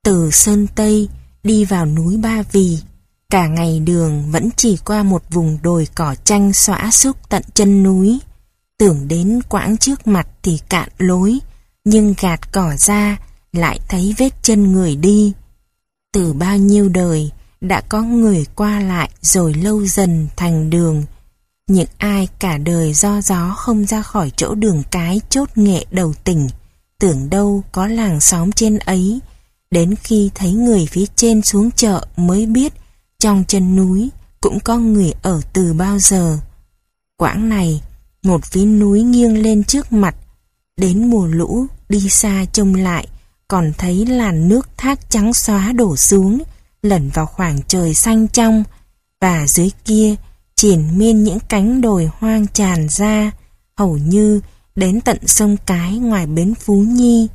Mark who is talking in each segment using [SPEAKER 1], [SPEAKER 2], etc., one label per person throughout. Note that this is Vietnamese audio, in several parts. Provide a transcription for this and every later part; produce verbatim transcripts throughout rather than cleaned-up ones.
[SPEAKER 1] Từ Sơn Tây đi vào núi Ba Vì, cả ngày đường vẫn chỉ qua một vùng đồi cỏ chanh xõa xúc tận chân núi. Tưởng đến quãng trước mặt thì cạn lối, nhưng gạt cỏ ra lại thấy vết chân người đi. Từ bao nhiêu đời đã có người qua lại rồi lâu dần thành đường. Những ai cả đời do gió không ra khỏi chỗ đường cái chốt Nghệ đầu tỉnh, tưởng đâu có làng xóm trên ấy. Đến khi thấy người phía trên xuống chợ mới biết trong chân núi cũng có người ở từ bao giờ. Quãng này, một phía núi nghiêng lên trước mặt. Đến mùa lũ đi xa trông lại, còn thấy làn nước thác trắng xóa đổ xuống, lẩn vào khoảng trời xanh trong, và dưới kia triền miên những cánh đồi hoang tràn ra, hầu như đến tận sông Cái ngoài bến Phú Nhi.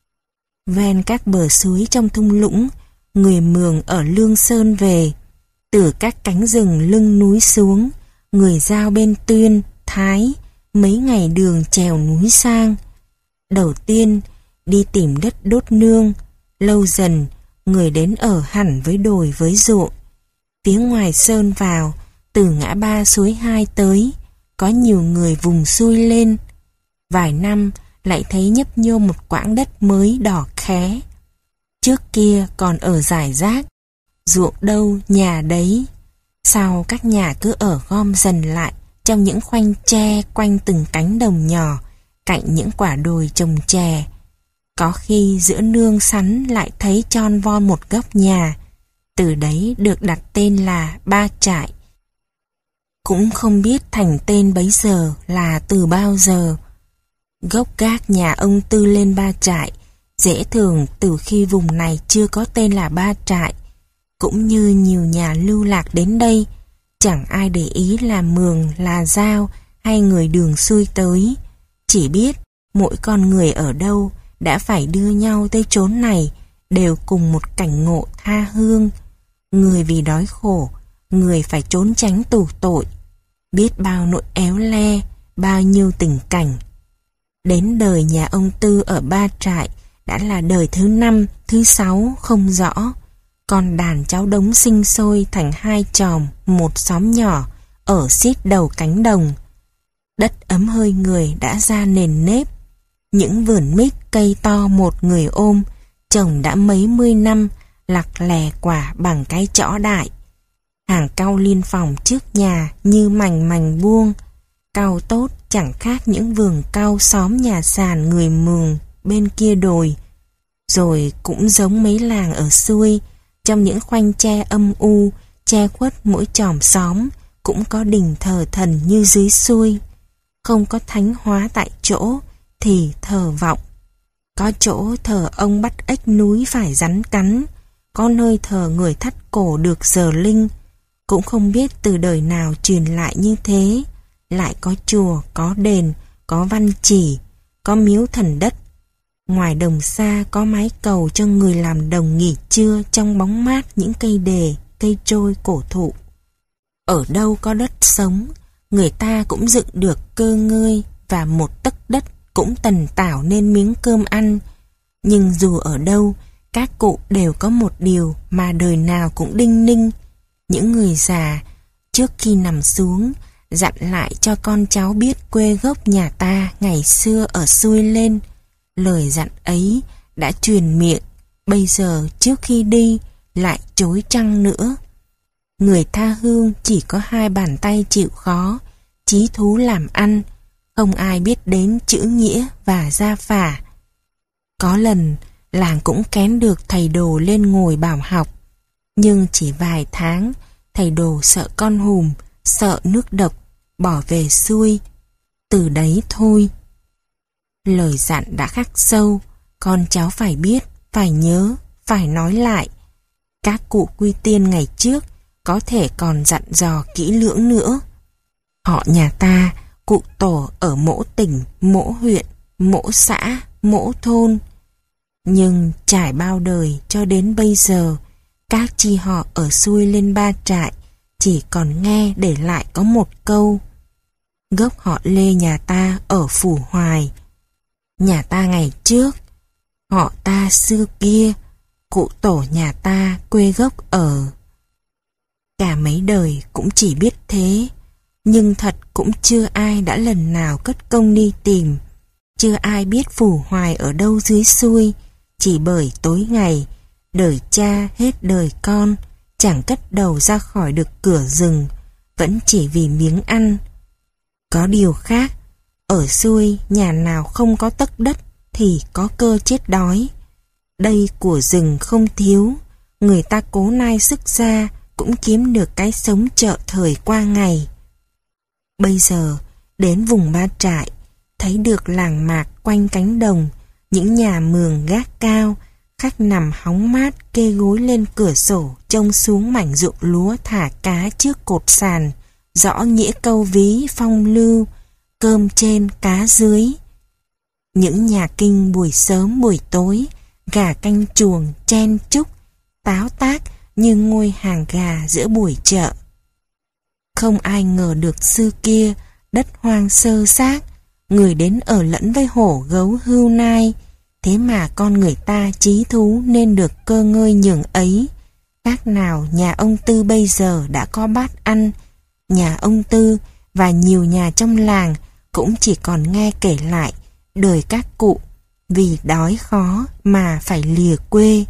[SPEAKER 1] Ven các bờ suối trong thung lũng, người Mường ở Lương Sơn về. Từ các cánh rừng lưng núi xuống, người Dao bên Tuyên, Thái, mấy ngày đường trèo núi sang. Đầu tiên đi tìm đất đốt nương, lâu dần người đến ở hẳn với đồi với ruộng. Phía ngoài sơn vào, từ ngã ba suối hai tới, có nhiều người vùng xuôi lên. Vài năm lại thấy nhấp nhô một quãng đất mới đỏ khé. Trước kia còn ở rải rác, ruộng đâu nhà đấy. Sau các nhà cứ ở gom dần lại trong những khoanh tre quanh từng cánh đồng nhỏ, cạnh những quả đồi trồng chè. Có khi giữa nương sắn lại thấy tròn von một góc nhà, từ đấy được đặt tên là Ba Trại. Cũng không biết thành tên bấy giờ là từ bao giờ. Gốc gác nhà ông Tư lên Ba Trại, dễ thường từ khi vùng này chưa có tên là Ba Trại. Cũng như nhiều nhà lưu lạc đến đây, chẳng ai để ý là Mường, là Dao hay người đường xuôi tới. Chỉ biết mỗi con người ở đâu đã phải đưa nhau tới chốn này đều cùng một cảnh ngộ tha hương. Người vì đói khổ, người phải trốn tránh tù tội. Biết bao nỗi éo le, bao nhiêu tình cảnh. Đến đời nhà ông Tư ở Ba Trại đã là đời thứ năm, thứ sáu không rõ. Còn đàn cháu đống sinh sôi thành hai chòm, một xóm nhỏ ở xít đầu cánh đồng. Đất ấm hơi người đã ra nền nếp. Những vườn mít cây to một người ôm, trồng đã mấy mươi năm, lặc lè quả bằng cái chõ đại. Hàng cau liên phòng trước nhà như mành mành buông. Cau tốt chẳng khác những vườn cau xóm nhà sàn người Mường bên kia đồi. Rồi cũng giống mấy làng ở xuôi, trong những khoanh tre âm u, che khuất mỗi chòm xóm, cũng có đình thờ thần như dưới xuôi. Không có thánh hóa tại chỗ, thì thờ vọng. Có chỗ thờ ông bắt ếch núi phải rắn cắn, có nơi thờ người thắt cổ được giờ linh. Cũng không biết từ đời nào truyền lại như thế. Lại có chùa, có đền, có văn chỉ, có miếu thần đất. Ngoài đồng xa có mái cầu cho người làm đồng nghỉ trưa trong bóng mát những cây đề, cây trôi cổ thụ. Ở đâu có đất sống, người ta cũng dựng được cơ ngơi, và một tấc đất cũng tần tảo nên miếng cơm ăn. Nhưng dù ở đâu, các cụ đều có một điều mà đời nào cũng đinh ninh. Những người già, trước khi nằm xuống, dặn lại cho con cháu biết quê gốc nhà ta ngày xưa ở xuôi lên. Lời dặn ấy đã truyền miệng, bây giờ trước khi đi lại chối trăng nữa. Người tha hương chỉ có hai bàn tay chịu khó, chí thú làm ăn, không ai biết đến chữ nghĩa và gia phả. Có lần làng cũng kén được thầy đồ lên ngồi bảo học, nhưng chỉ vài tháng thầy đồ sợ con hùm, sợ nước độc, bỏ về xuôi. Từ đấy thôi. Lời dặn đã khắc sâu, con cháu phải biết, phải nhớ, phải nói lại. Các cụ quy tiên ngày trước có thể còn dặn dò kỹ lưỡng nữa. Họ nhà ta, cụ tổ ở mỗi tỉnh, mỗi huyện, mỗi xã, mỗi thôn. Nhưng trải bao đời cho đến bây giờ, các chi họ ở xuôi lên Ba Trại chỉ còn nghe để lại có một câu: gốc họ Lê nhà ta ở Phủ Hoài. Nhà ta ngày trước, họ ta xưa kia, cụ tổ nhà ta quê gốc ở. Cả mấy đời cũng chỉ biết thế, nhưng thật cũng chưa ai đã lần nào cất công đi tìm. Chưa ai biết Phù Hoài ở đâu dưới xuôi, chỉ bởi tối ngày, đời cha hết đời con, chẳng cất đầu ra khỏi được cửa rừng, vẫn chỉ vì miếng ăn. Có điều khác, ở xuôi nhà nào không có tấc đất thì có cơ chết đói. Đây của rừng không thiếu, người ta cố nai sức ra cũng kiếm được cái sống chợ thời qua ngày. Bây giờ, đến vùng Ba Trại, thấy được làng mạc quanh cánh đồng, những nhà mường gác cao, khách nằm hóng mát kê gối lên cửa sổ trông xuống mảnh ruộng lúa thả cá trước cột sàn, rõ nghĩa câu ví phong lưu, cơm trên cá dưới. Những nhà kinh buổi sớm buổi tối, gà canh chuồng chen chúc, táo tác như ngôi hàng gà giữa buổi chợ. Không ai ngờ được xưa kia, đất hoang sơ xác, người đến ở lẫn với hổ gấu hươu nai, thế mà con người ta chí thú nên được cơ ngơi nhường ấy. Khác nào nhà ông Tư bây giờ đã có bát ăn, nhà ông Tư và nhiều nhà trong làng cũng chỉ còn nghe kể lại đời các cụ vì đói khó mà phải lìa quê.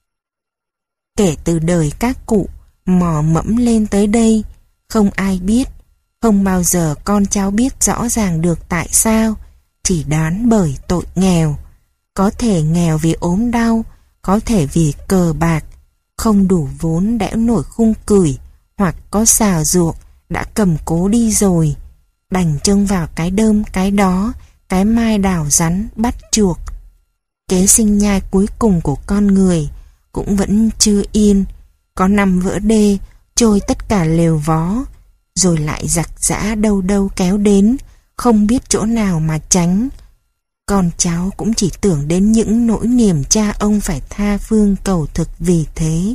[SPEAKER 1] Kể từ đời các cụ mò mẫm lên tới đây, không ai biết, không bao giờ con cháu biết rõ ràng được tại sao, chỉ đoán bởi tội nghèo. Có thể nghèo vì ốm đau, có thể vì cờ bạc, không đủ vốn đẽo nổi khung cửi, hoặc có xào ruộng đã cầm cố đi rồi, đành trông vào cái đơm cái đó, cái mai đào rắn bắt chuộc. Kế sinh nhai cuối cùng của con người cũng vẫn chưa yên, có năm vỡ đê, trôi tất cả lều vó, rồi lại giặc giã đâu đâu kéo đến, không biết chỗ nào mà tránh. Con cháu cũng chỉ tưởng đến những nỗi niềm cha ông phải tha phương cầu thực vì thế.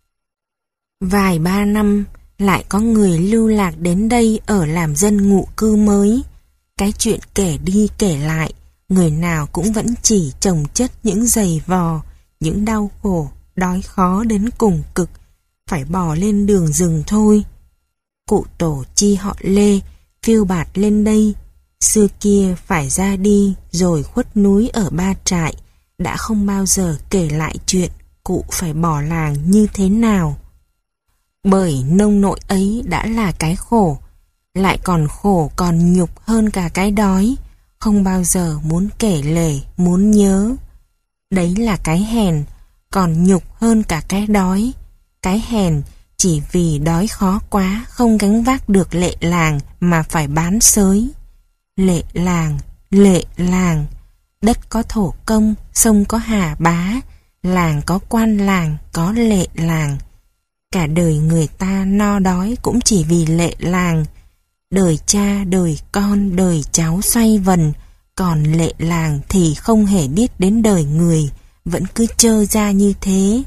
[SPEAKER 1] Vài ba năm, lại có người lưu lạc đến đây ở làm dân ngụ cư mới. Cái chuyện kể đi kể lại, người nào cũng vẫn chỉ chồng chất những giày vò, những đau khổ, đói khó đến cùng cực, phải bò lên đường rừng thôi. Cụ tổ chi họ Lê, phiêu bạt lên đây, xưa kia phải ra đi rồi khuất núi ở Ba Trại, đã không bao giờ kể lại chuyện cụ phải bỏ làng như thế nào. Bởi nông nội ấy đã là cái khổ, lại còn khổ còn nhục hơn cả cái đói, không bao giờ muốn kể lể, muốn nhớ. Đấy là cái hèn, còn nhục hơn cả cái đói. Cái hèn chỉ vì đói khó quá không gánh vác được lệ làng mà phải bán xới. Lệ làng, lệ làng, đất có thổ công, sông có hà bá, làng có quan làng, có lệ làng. Cả đời người ta no đói cũng chỉ vì lệ làng. Đời cha, đời con, đời cháu xoay vần, còn lệ làng thì không hề biết đến đời người, vẫn cứ trơ ra như thế.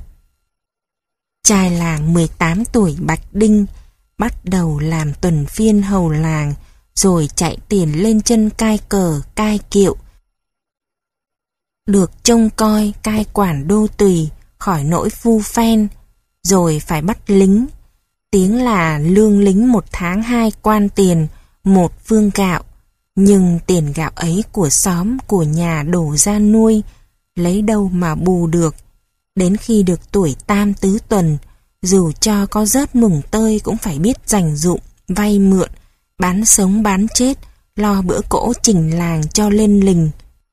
[SPEAKER 1] Trai làng mười tám tuổi Bạch Đinh bắt đầu làm tuần phiên hầu làng, rồi chạy tiền lên chân cai cờ, cai kiệu. Được trông coi cai quản đô tùy khỏi nỗi phu phen, rồi phải bắt lính. Tiếng là lương lính một tháng hai quan tiền, một phương gạo. Nhưng tiền gạo ấy của xóm, của nhà đổ ra nuôi, lấy đâu mà bù được. Đến khi được tuổi tam tứ tuần, dù cho có rớt mùng tơi cũng phải biết dành dụm, vay mượn, bán sống bán chết, lo bữa cỗ chỉnh làng cho lên lình.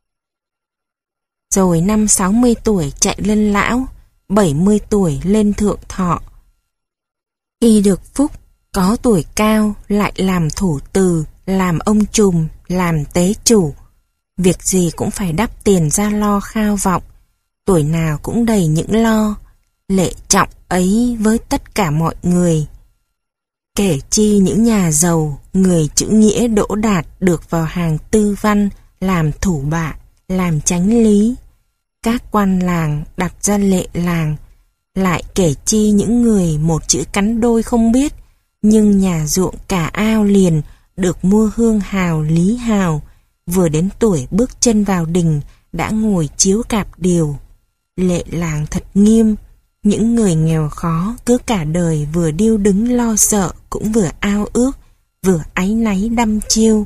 [SPEAKER 1] Rồi năm sáu mươi tuổi chạy lên lão, bảy mươi tuổi lên thượng thọ. Khi được phúc, có tuổi cao lại làm thủ từ, làm ông trùm, làm tế chủ. Việc gì cũng phải đắp tiền ra lo khao vọng, tuổi nào cũng đầy những lo, lệ trọng ấy với tất cả mọi người. Kể chi những nhà giàu, người chữ nghĩa đỗ đạt được vào hàng tư văn, làm thủ bạ, làm chánh lý. Các quan làng đặt ra lệ làng, lại kể chi những người một chữ cắn đôi không biết, nhưng nhà ruộng cả ao liền được mua hương hào lý hào, vừa đến tuổi bước chân vào đình đã ngồi chiếu cạp điều. Lệ làng thật nghiêm. Những người nghèo khó cứ cả đời vừa điêu đứng lo sợ, cũng vừa ao ước, vừa áy náy đăm chiêu.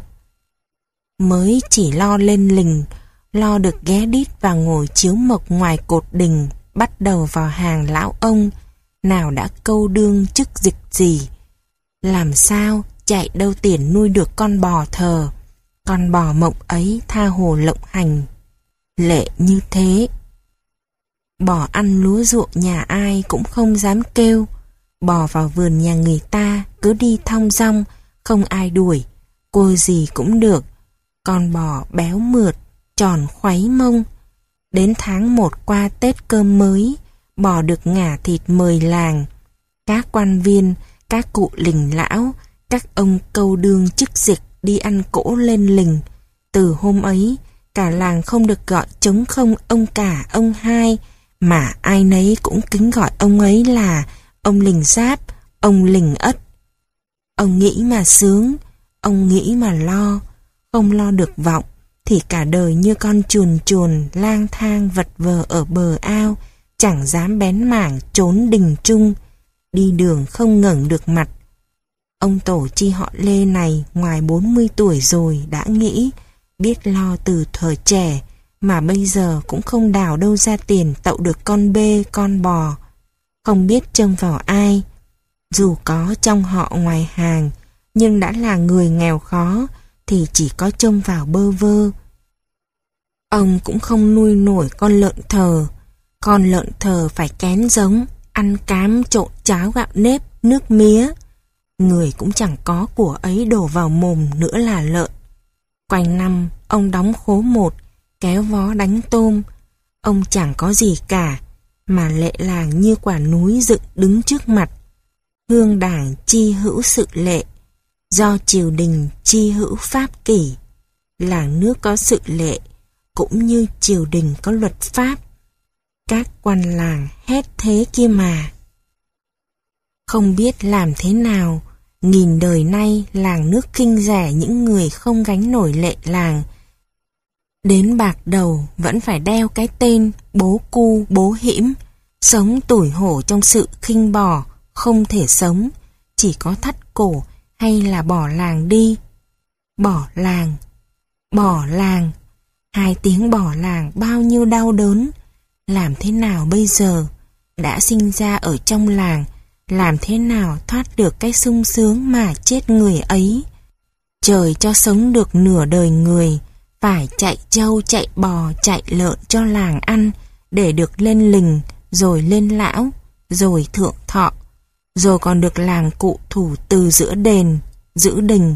[SPEAKER 1] Mới chỉ lo lên lình, lo được ghé đít và ngồi chiếu mộc ngoài cột đình, bắt đầu vào hàng lão ông, nào đã câu đương chức dịch gì. Làm sao chạy đâu tiền nuôi được con bò thờ, con bò mộng ấy tha hồ lộng hành. Lệ như thế. Bò ăn lúa ruộng nhà ai cũng không dám kêu, bò vào vườn nhà người ta cứ đi thong dong, không ai đuổi, cô gì cũng được. Con bò béo mượt, tròn khoáy mông. Đến tháng một qua Tết cơm mới, bò được ngả thịt mời làng. Các quan viên, các cụ lình lão, các ông câu đương chức dịch đi ăn cỗ lên lình. Từ hôm ấy, cả làng không được gọi trống không ông cả ông hai, mà ai nấy cũng kính gọi ông ấy là ông lình giáp, ông lình ất. Ông nghĩ mà sướng, ông nghĩ mà lo. Không lo được vọng thì cả đời như con chuồn chuồn lang thang vật vờ ở bờ ao, chẳng dám bén mảng trốn đình trung, đi đường không ngẩng được mặt. Ông tổ chi họ Lê này ngoài bốn mươi tuổi rồi đã nghĩ, biết lo từ thời trẻ, mà bây giờ cũng không đào đâu ra tiền tậu được con bê con bò. Không biết trông vào ai. Dù có trong họ ngoài hàng, nhưng đã là người nghèo khó thì chỉ có trông vào bơ vơ. Ông cũng không nuôi nổi con lợn thờ. Con lợn thờ phải kén giống, ăn cám trộn cháo gạo nếp, nước mía. Người cũng chẳng có của ấy đổ vào mồm nữa là lợn. Quanh năm ông đóng khố một, kéo vó đánh tôm. Ông chẳng có gì cả, mà lệ làng như quả núi dựng đứng trước mặt. Hương đảng chi hữu sự lệ, do triều đình chi hữu pháp kỷ. Làng nước có sự lệ, cũng như triều đình có luật pháp. Các quan làng hét thế kia mà. Không biết làm thế nào, nghìn đời nay làng nước khinh rẻ những người không gánh nổi lệ làng. Đến bạc đầu vẫn phải đeo cái tên bố cu bố hĩm, sống tủi hổ trong sự khinh bò, không thể sống, chỉ có thắt cổ hay là bỏ làng đi. Bỏ làng, bỏ làng, hai tiếng bỏ làng bao nhiêu đau đớn. Làm thế nào bây giờ? Đã sinh ra ở trong làng, làm thế nào thoát được cái sung sướng mà chết người ấy? Trời cho sống được nửa đời người, phải chạy trâu, chạy bò, chạy lợn cho làng ăn, để được lên lình, rồi lên lão, rồi thượng thọ, rồi còn được làng cụ thủ từ giữa đền, giữ đình.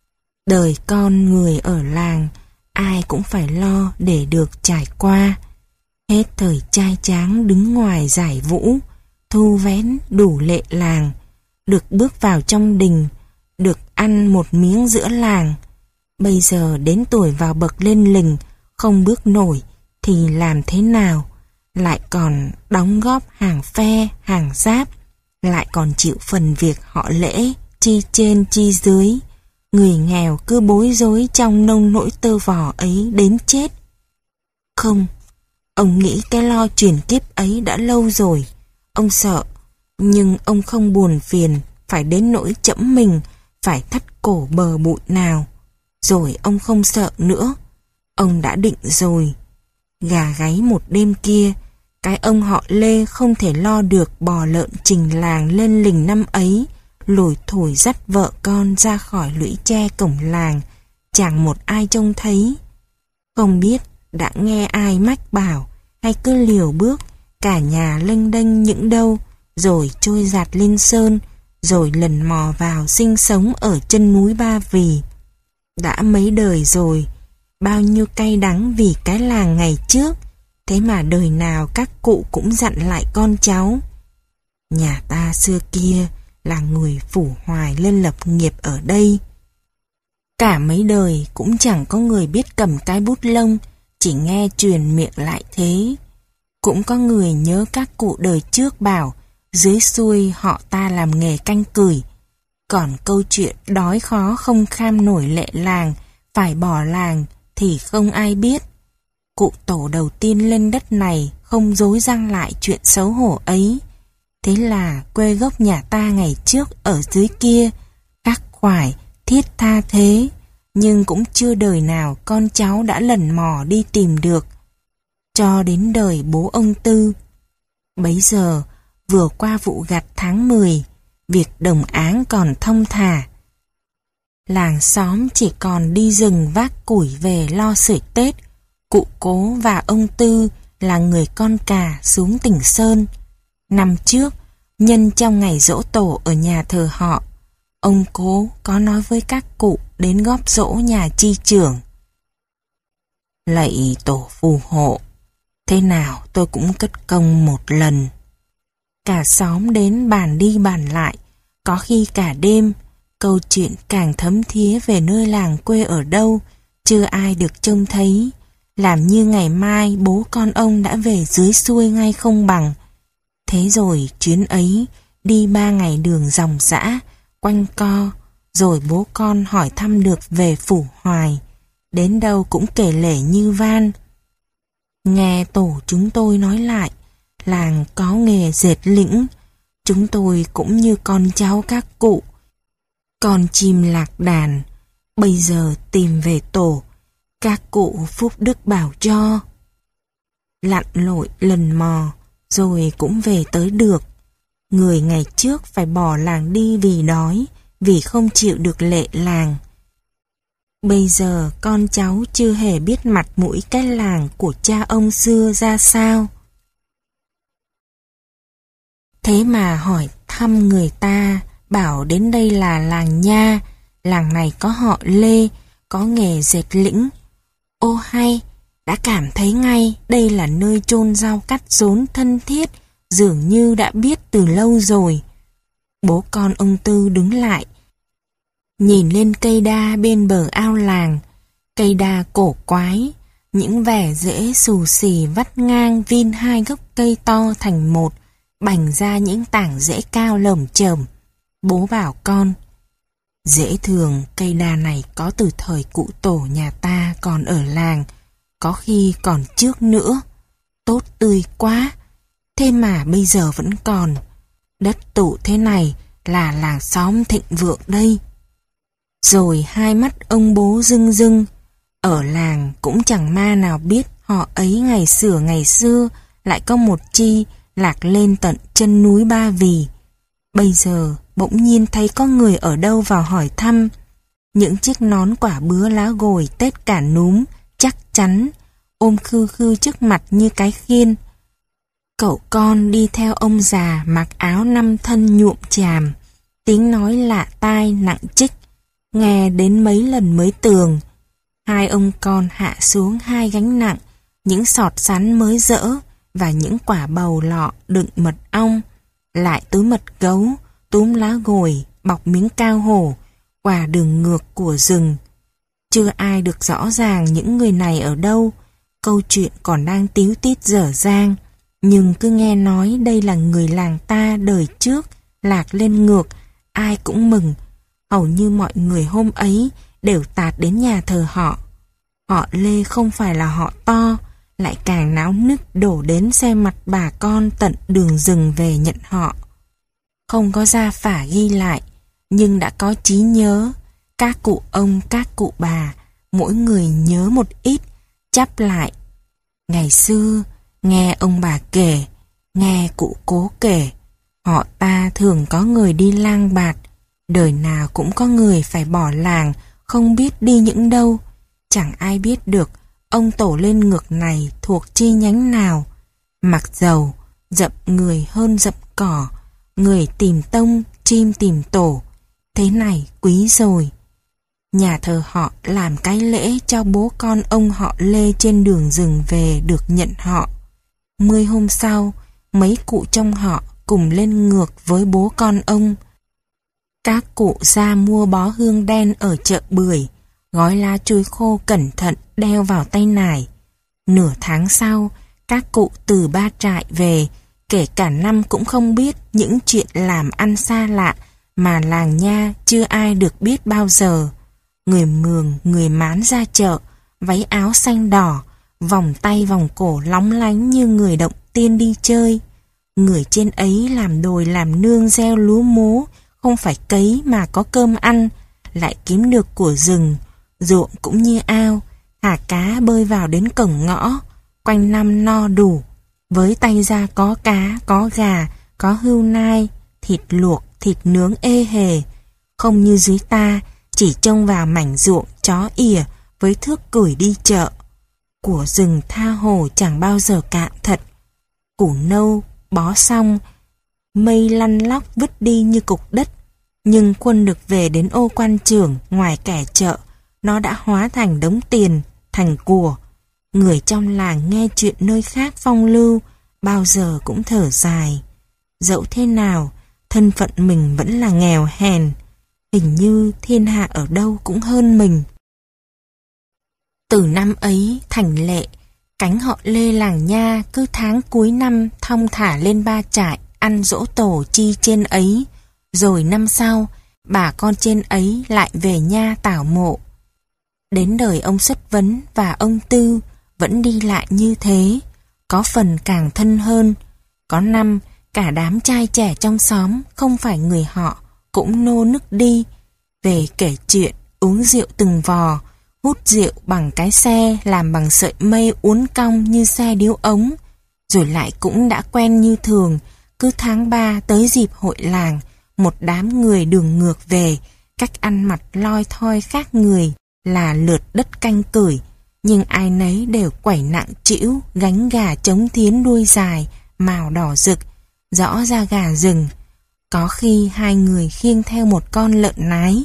[SPEAKER 1] Đời con người ở làng, ai cũng phải lo để được trải qua. Hết thời trai tráng đứng ngoài giải vũ, thu vén đủ lệ làng, được bước vào trong đình, được ăn một miếng giữa làng. Bây giờ đến tuổi vào bậc lên lình, không bước nổi thì làm thế nào? Lại còn đóng góp hàng phe, hàng giáp, lại còn chịu phần việc họ lễ, chi trên chi dưới. Người nghèo cứ bối rối trong nông nỗi tơ vò ấy đến chết. Không, ông nghĩ cái lo chuyển kiếp ấy đã lâu rồi. Ông sợ, nhưng ông không buồn phiền, phải đến nỗi chẫm mình, phải thắt cổ bờ bụi nào. Rồi ông không sợ nữa. Ông đã định rồi. Gà gáy một đêm kia, cái ông họ Lê không thể lo được bò lợn trình làng lên lình năm ấy, lủi thủi dắt vợ con ra khỏi lũy tre cổng làng, chẳng một ai trông thấy. Không biết đã nghe ai mách bảo, hay cứ liều bước, cả nhà lênh đênh những đâu, rồi trôi giạt lên sơn, rồi lần mò vào sinh sống ở chân núi Ba Vì. Đã mấy đời rồi, bao nhiêu cay đắng vì cái làng ngày trước, thế mà đời nào các cụ cũng dặn lại con cháu. Nhà ta xưa kia là người phủ hoài lên lập nghiệp ở đây. Cả mấy đời cũng chẳng có người biết cầm cái bút lông, chỉ nghe truyền miệng lại thế. Cũng có người nhớ các cụ đời trước bảo, dưới xuôi họ ta làm nghề canh cửi. Còn câu chuyện đói khó không kham nổi lệ làng, phải bỏ làng thì không ai biết. Cụ tổ đầu tiên lên đất này không không dối răng lại chuyện xấu hổ ấy. Thế là quê gốc nhà ta ngày trước ở dưới kia, khắc khoải, thiết tha thế, nhưng cũng chưa đời nào con cháu đã lần mò đi tìm được. Cho đến đời bố ông Tư. Bấy giờ, vừa qua vụ gặt tháng mười, việc đồng áng còn thông thả. Làng xóm chỉ còn đi rừng vác củi về lo sưởi Tết. Cụ Cố và ông Tư là người con cả xuống tỉnh Sơn. Năm trước, nhân trong ngày giỗ tổ ở nhà thờ họ, ông Cố có nói với các cụ đến góp giỗ nhà chi trưởng. Lạy tổ phù hộ, thế nào tôi cũng cất công một lần. Cả xóm đến bàn đi bàn lại, có khi cả đêm. Câu chuyện càng thấm thía về nơi làng quê ở đâu, chưa ai được trông thấy. Làm như ngày mai bố con ông đã về dưới xuôi ngay không bằng. Thế rồi chuyến ấy đi ba ngày đường dòng dã, quanh co, rồi bố con hỏi thăm được về Phủ Hoài. Đến đâu cũng kể lể như van. Nghe tổ chúng tôi nói lại, làng có nghề dệt lĩnh. Chúng tôi cũng như con cháu các cụ, con chim lạc đàn, bây giờ tìm về tổ, các cụ phúc đức bảo cho. Lặn lội lần mò, rồi cũng về tới được. Người ngày trước phải bỏ làng đi vì đói, vì không chịu được lệ làng. Bây giờ con cháu chưa hề biết mặt mũi cái làng của cha ông xưa ra sao. Thế mà hỏi thăm người ta, bảo đến đây là làng Nha, làng này có họ Lê, có nghề dệt lĩnh. Ô hay, đã cảm thấy ngay đây là nơi chôn rau cắt rốn thân thiết, dường như đã biết từ lâu rồi. Bố con ông Tư đứng lại, nhìn lên cây đa bên bờ ao làng. Cây đa cổ quái, những vẻ rễ xù xì vắt ngang vin hai gốc cây to thành một, bành ra những tảng rễ cao lởm chởm. Bố bảo con, dễ thường cây đa này có từ thời cụ tổ nhà ta còn ở làng, có khi còn trước nữa. Tốt tươi quá, thế mà bây giờ vẫn còn. Đất tụ thế này là làng xóm thịnh vượng đây. Rồi hai mắt ông bố rưng rưng. Ở làng cũng chẳng ma nào biết họ ấy ngày xưa ngày xưa lại có một chi lạc lên tận chân núi Ba Vì. Bây giờ bỗng nhiên thấy có người ở đâu vào hỏi thăm. Những chiếc nón quả bứa lá gồi tết cả núm, chắc chắn, ôm khư khư trước mặt như cái khiên. Cậu con đi theo ông già mặc áo năm thân nhuộm chàm, tiếng nói lạ tai nặng trích, nghe đến mấy lần mới tường. Hai ông con hạ xuống hai gánh nặng, những sọt sắn mới dỡ và những quả bầu lọ đựng mật ong, lại túi mật gấu, túm lá gồi, bọc miếng cao hổ, quả đường ngược của rừng. Chưa ai được rõ ràng những người này ở đâu, câu chuyện còn đang tíu tít dở dang, nhưng cứ nghe nói đây là người làng ta đời trước, lạc lên ngược, ai cũng mừng. Hầu như mọi người hôm ấy đều tạt đến nhà thờ họ. Họ Lê không phải là họ to, lại càng náo nức đổ đến xem mặt bà con tận đường rừng về nhận họ. Không có gia phả ghi lại, nhưng đã có trí nhớ. Các cụ ông, các cụ bà, mỗi người nhớ một ít, chắp lại. Ngày xưa, nghe ông bà kể, nghe cụ Cố kể, họ ta thường có người đi lang bạt, đời nào cũng có người phải bỏ làng, không biết đi những đâu. Chẳng ai biết được ông tổ lên ngược này thuộc chi nhánh nào. Mặc dầu dậm người hơn dậm cỏ, người tìm tông, chim tìm tổ, thế này quý rồi. Nhà thờ họ làm cái lễ cho bố con ông họ Lê trên đường rừng về được nhận họ. Mươi hôm sau, mấy cụ trong họ cùng lên ngược với bố con ông. Các cụ ra mua bó hương đen ở chợ Bưởi, gói lá chuối khô cẩn thận đeo vào tay nải. Nửa tháng sau, các cụ từ Ba Trại về, kể cả năm cũng không biết những chuyện làm ăn xa lạ mà làng Nha chưa ai được biết bao giờ. Người Mường, người Mán ra chợ, váy áo xanh đỏ, vòng tay vòng cổ lóng lánh như người động tiên đi chơi. Người trên ấy làm đồi làm nương gieo lúa mố, không phải cấy mà có cơm ăn, lại kiếm được của rừng, ruộng cũng như ao, thả cá bơi vào đến cổng ngõ, quanh năm no đủ. Với tay ra có cá, có gà, có hươu nai, thịt luộc, thịt nướng ê hề. Không như dưới ta, chỉ trông vào mảnh ruộng chó ỉa với thước củi đi chợ. Của rừng tha hồ chẳng bao giờ cạn thật. Củ nâu, bó xong, mây lăn lóc vứt đi như cục đất. Nhưng quân được về đến ô quan trưởng ngoài kẻ chợ, nó đã hóa thành đống tiền, thành của. Người trong làng nghe chuyện nơi khác phong lưu, bao giờ cũng thở dài. Dẫu thế nào, thân phận mình vẫn là nghèo hèn. Hình như thiên hạ ở đâu cũng hơn mình. Từ năm ấy, thành lệ, cánh họ Lê làng Nha cứ tháng cuối năm thong thả lên Ba Trại ăn giỗ tổ chi trên ấy. Rồi năm sau, bà con trên ấy lại về Nha tảo mộ. Đến đời ông Xuất Vấn và ông Tư vẫn đi lại như thế, có phần càng thân hơn. Có năm, cả đám trai trẻ trong xóm, không phải người họ, cũng nô nức đi, về kể chuyện, uống rượu từng vò, hút rượu bằng cái xe làm bằng sợi mây uốn cong như xe điếu ống, rồi lại cũng đã quen như thường, cứ tháng ba tới dịp hội làng, một đám người đường ngược về, cách ăn mặc loi thoi khác người, là lượt đất canh cửi, nhưng ai nấy đều quẩy nặng trĩu, gánh gà trống thiến đuôi dài, màu đỏ rực, rõ ra gà rừng. Có khi hai người khiêng theo một con lợn nái.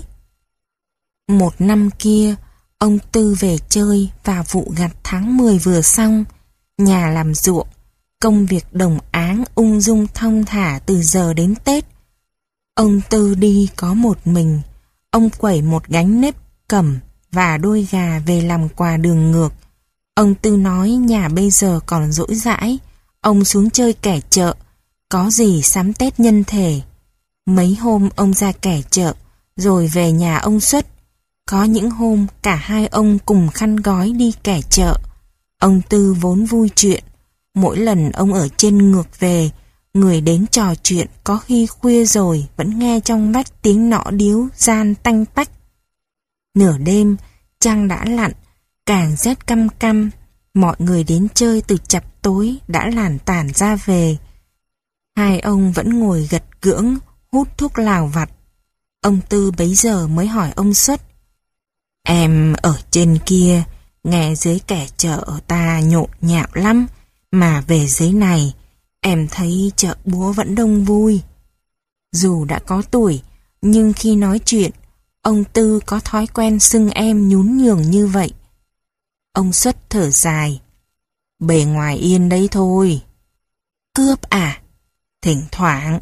[SPEAKER 1] Một năm kia, ông Tư về chơi và vụ gặt tháng mười vừa xong, nhà làm ruộng, công việc đồng áng ung dung thong thả từ giờ đến Tết. Ông Tư đi có một mình, ông quẩy một gánh nếp cẩm và đôi gà về làm quà đường ngược. Ông Tư nói nhà bây giờ còn rỗi rãi, ông xuống chơi kẻ chợ, có gì sắm Tết nhân thể. Mấy hôm ông ra kẻ chợ, rồi về nhà ông Xuất. Có những hôm cả hai ông cùng khăn gói đi kẻ chợ. Ông Tư vốn vui chuyện, mỗi lần ông ở trên ngược về, người đến trò chuyện có khi khuya rồi vẫn nghe trong vách tiếng nọ điếu gian tanh tách. Nửa đêm, trăng đã lặn, càng rét căm căm, mọi người đến chơi từ chập tối đã lản tản ra về. Hai ông vẫn ngồi gật gưỡng, hút thuốc lào vặt. Ông Tư bấy giờ mới hỏi ông Xuất: "Em ở trên kia, nghe dưới kẻ chợ ta nhộn nhạo lắm, mà về dưới này, em thấy chợ búa vẫn đông vui." Dù đã có tuổi, nhưng khi nói chuyện, ông Tư có thói quen xưng em nhún nhường như vậy. Ông Xuất thở dài: "Bề ngoài yên đấy thôi." "Cướp à?" "Thỉnh thoảng.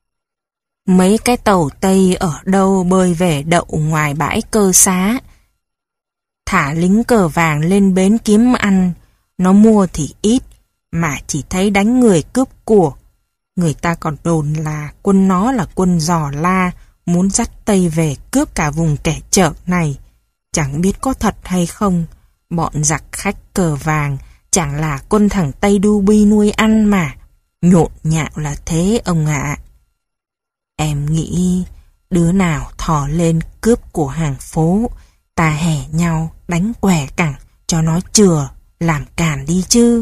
[SPEAKER 1] Mấy cái tàu Tây ở đâu bơi về đậu ngoài bãi Cơ Xá, thả lính cờ vàng lên bến kiếm ăn, nó mua thì ít, mà chỉ thấy đánh người cướp của. Người ta còn đồn là quân nó là quân Giò La, muốn dắt Tây về cướp cả vùng kẻ chợ này. Chẳng biết có thật hay không, bọn giặc khách cờ vàng chẳng là quân thằng Tây Đu Bi nuôi ăn mà. Nhộn nhạo là thế ông ạ." "Em nghĩ đứa nào thò lên cướp của hàng phố, ta hẻ nhau đánh què cẳng cho nó chừa làm càn đi chứ."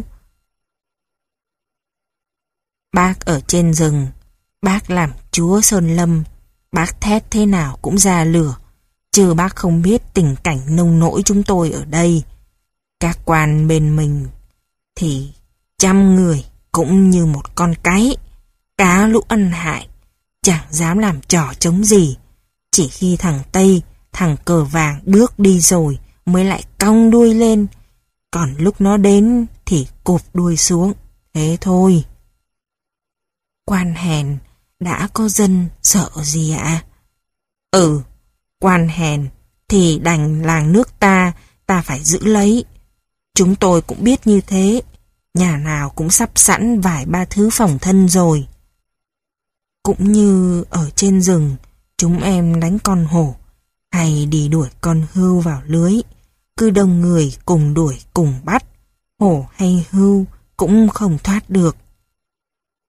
[SPEAKER 1] "Bác ở trên rừng, bác làm chúa Sơn Lâm, bác thét thế nào cũng ra lửa, chứ bác không biết tình cảnh nông nỗi chúng tôi ở đây. Các quan bên mình thì trăm người cũng như một con cái, cá lũ ăn hại, chẳng dám làm trò chống gì. Chỉ khi thằng Tây, thằng cờ vàng bước đi rồi mới lại cong đuôi lên, còn lúc nó đến thì cụp đuôi xuống, thế thôi." "Quan hèn đã có dân sợ gì ạ?" "Ừ, quan hèn thì đành làng nước ta, ta phải giữ lấy. Chúng tôi cũng biết như thế, nhà nào cũng sắp sẵn vài ba thứ phòng thân rồi. Cũng như ở trên rừng, chúng em đánh con hổ, hay đi đuổi con hươu vào lưới, cứ đông người cùng đuổi cùng bắt, hổ hay hươu cũng không thoát được.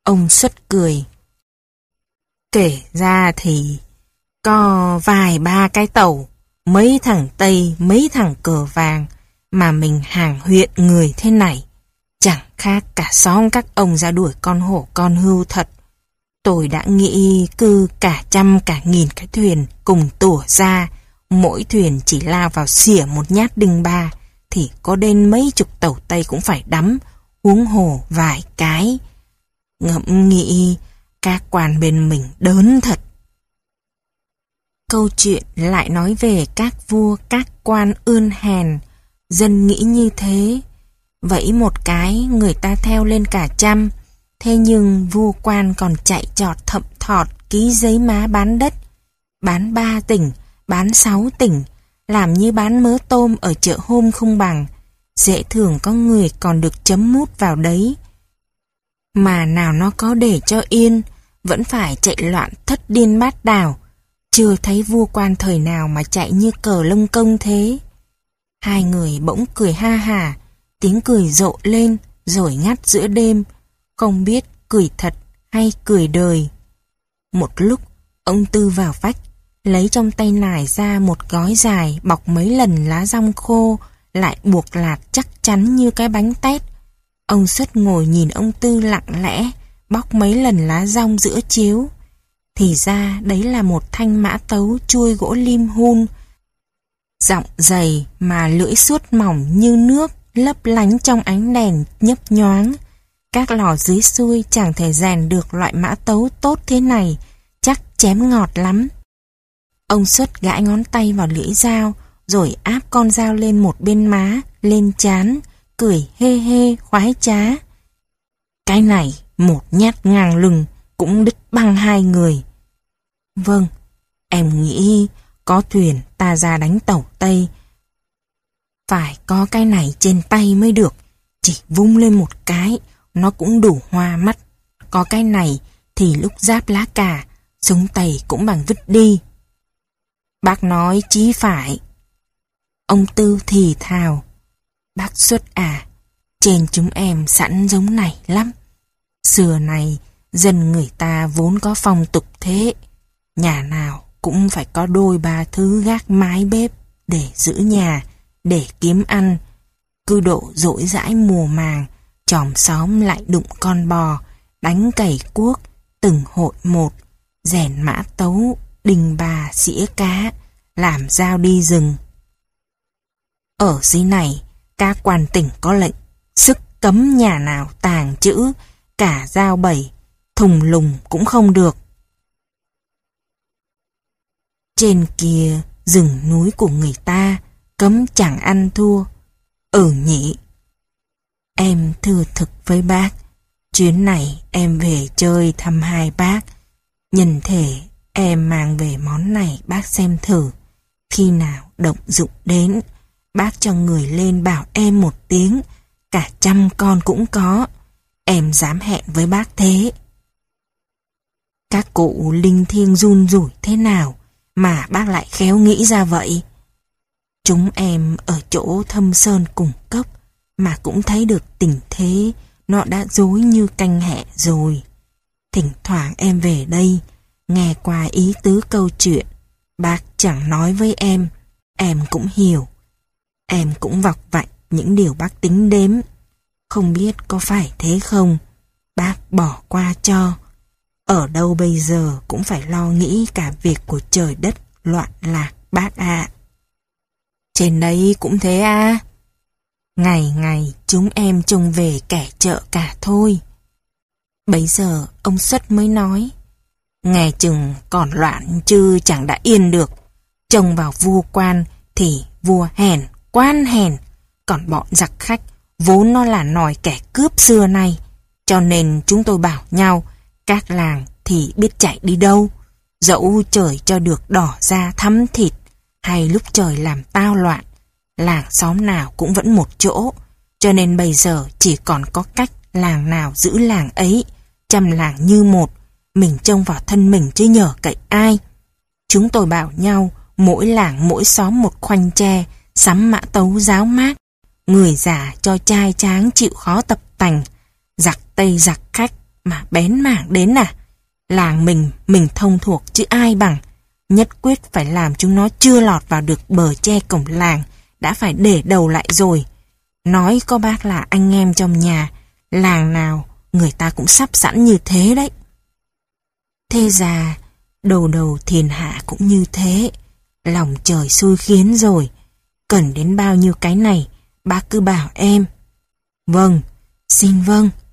[SPEAKER 1] Ông Xuất cười. Kể ra thì có vài ba cái tàu, mấy thằng Tây, mấy thằng cờ vàng mà mình hàng huyện người thế này. Chẳng khác cả xóm các ông ra đuổi con hổ con hươu thật. Tôi đã nghĩ cứ cả trăm cả nghìn cái thuyền cùng tủa ra, mỗi thuyền chỉ lao vào xỉa một nhát đinh ba, thì có đến mấy chục tàu Tây cũng phải đắm, huống hồ vài cái. Ngẫm nghĩ các quan bên mình đớn thật. Câu chuyện lại nói về các vua các quan ươn hèn. Dân nghĩ như thế. Vậy một cái người ta theo lên cả trăm. Thế nhưng vua quan còn chạy trọt thậm thọt ký giấy má bán đất. Bán ba tỉnh, bán sáu tỉnh, làm như bán mớ tôm ở chợ hôm không bằng. Dễ thường có người còn được chấm mút vào đấy. Mà nào nó có để cho yên, vẫn phải chạy loạn thất điên bát đảo. Chưa thấy vua quan thời nào mà chạy như cờ lông công thế. Hai người bỗng cười ha hả, tiếng cười rộ lên rồi ngắt giữa đêm, không biết cười thật hay cười đời. Một lúc, ông Tư vào vách, lấy trong tay nải ra một gói dài bọc mấy lần lá dong khô, lại buộc lạt chắc chắn như cái bánh tét. Ông Xuất ngồi nhìn ông Tư lặng lẽ, bóc mấy lần lá dong giữa chiếu. Thì ra đấy là một thanh mã tấu chuôi gỗ lim hun, giọng dày mà lưỡi suốt mỏng như nước, lấp lánh trong ánh đèn nhấp nhoáng. Các lò dưới xuôi chẳng thể rèn được loại mã tấu tốt thế này, chắc chém ngọt lắm. Ông Xuất gãi ngón tay vào lưỡi dao, rồi áp con dao lên một bên má, lên trán, cười hê hê khoái trá. Cái này một nhát ngang lưng cũng đứt băng hai người. Vâng, em nghĩ có thuyền ta ra đánh tàu Tây. Phải có cái này trên tay mới được. Chỉ vung lên một cái, nó cũng đủ hoa mắt. Có cái này thì lúc giáp lá cà, súng tày cũng bằng vứt đi. Bác nói chí phải. Ông Tư thì thào. Bác Xuất à, trên chúng em sẵn giống này lắm. Xưa này, dân người ta vốn có phong tục thế. Nhà nào cũng phải có đôi ba thứ gác mái bếp để giữ nhà, để kiếm ăn. Cứ độ dỗi dãi mùa màng, chòm xóm lại đụng con bò, đánh cày cuốc, từng hội một, rèn mã tấu, đình bà xỉa cá, làm dao đi rừng. Ở dưới này, các quan tỉnh có lệnh, sức cấm nhà nào tàng trữ, cả dao bẩy, thùng lùng cũng không được. Trên kia, rừng núi của người ta, cấm chẳng ăn thua. Ừ nhỉ. Em thưa thực với bác, chuyến này em về chơi thăm hai bác. Nhân thể em mang về món này bác xem thử. Khi nào động dụng đến, bác cho người lên bảo em một tiếng, cả trăm con cũng có. Em dám hẹn với bác thế. Các cụ linh thiêng run rủi thế nào mà bác lại khéo nghĩ ra vậy? Chúng em ở chỗ thâm sơn cùng cốc mà cũng thấy được tình thế nó đã dối như canh hẹ rồi. Thỉnh thoảng em về đây, nghe qua ý tứ câu chuyện, bác chẳng nói với em, em cũng hiểu. Em cũng vọc vạch những điều bác tính đếm. Không biết có phải thế không? Bác bỏ qua cho. Ở đâu bây giờ cũng phải lo nghĩ cả việc của trời đất loạn lạc bác ạ. Trên đấy cũng thế à? Ngày ngày chúng em trông về kẻ chợ cả thôi. Bấy giờ ông Xuất mới nói, nghe chừng còn loạn chứ chẳng đã yên được. Trông vào vua quan thì vua hèn, quan hèn. Còn bọn giặc khách vốn nó là nòi kẻ cướp xưa nay. Cho nên chúng tôi bảo nhau, các làng thì biết chạy đi đâu. Dẫu trời cho được đỏ da thắm thịt, hay lúc trời làm tao loạn, làng xóm nào cũng vẫn một chỗ. Cho nên bây giờ chỉ còn có cách làng nào giữ làng ấy, trăm làng như một. Mình trông vào thân mình chứ nhờ cậy ai. Chúng tôi bảo nhau, mỗi làng mỗi xóm một khoanh tre, sắm mã tấu giáo mát. Người già cho trai tráng chịu khó tập tành. Giặc Tây giặc khách mà bén mảng đến à? Làng mình, mình thông thuộc chứ ai bằng. Nhất quyết phải làm chúng nó chưa lọt vào được bờ tre cổng làng, đã phải để đầu lại rồi. Nói có bác là anh em trong nhà, làng nào người ta cũng sắp sẵn như thế đấy. Thế ra, đầu đầu thiên hạ cũng như thế. Lòng trời xui khiến rồi. Cần đến bao nhiêu cái này, bác cứ bảo em. Vâng, xin vâng.